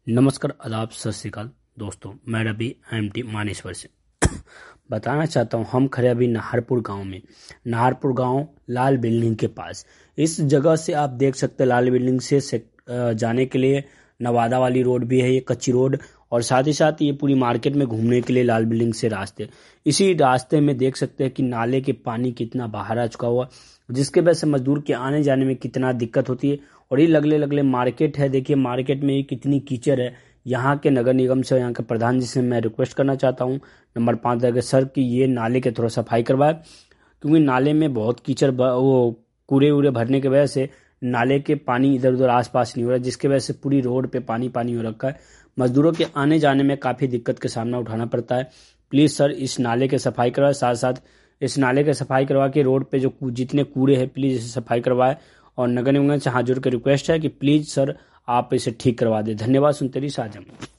नमस्कार, आदाब, सत श्रीकाल दोस्तों। मैं रवि एमटी मानेश्वर से बताना चाहता हूँ। हम खड़े अभी नाहरपुर गांव में। नाहरपुर गांव लाल बिल्डिंग के पास। इस जगह से आप देख सकते हैं लाल बिल्डिंग से जाने के लिए नवादा वाली रोड भी है, ये कच्ची रोड, और साथ ही साथ ये पूरी मार्केट में घूमने के लिए लाल बिल्डिंग से रास्ते। इसी रास्ते में देख सकते हैं कि नाले के पानी कितना बाहर आ चुका हुआ, जिसके वजह से मजदूर के आने जाने में कितना दिक्कत होती है। और ये लगले लगले मार्केट है, देखिए मार्केट में ये कितनी कीचड़ है। यहाँ के नगर निगम से, यहाँ के प्रधान जी से मैं रिक्वेस्ट करना चाहता हूँ नंबर 5 अगर सर कि ये नाले के थोड़ा सफाई करवाए, क्योंकि नाले में बहुत कीचड़ वो कूड़े वूड़े भरने की वजह से नाले के पानी इधर उधर आसपास नहीं हो रहा, जिसकी वजह से पूरी रोड पे पानी पानी हो रखा है। मजदूरों के आने जाने में काफ़ी दिक्कत के सामना उठाना पड़ता है। प्लीज़ सर इस नाले के सफाई करवाए, साथ साथ इस नाले के सफाई करवा के रोड पे जो जितने कूड़े हैं प्लीज़ इसे सफाई करवाए। और नगर निगम से हाथ जोड़ के रिक्वेस्ट है कि प्लीज़ सर आप इसे ठीक करवा दें। धन्यवाद। सुनते रहिए साझा।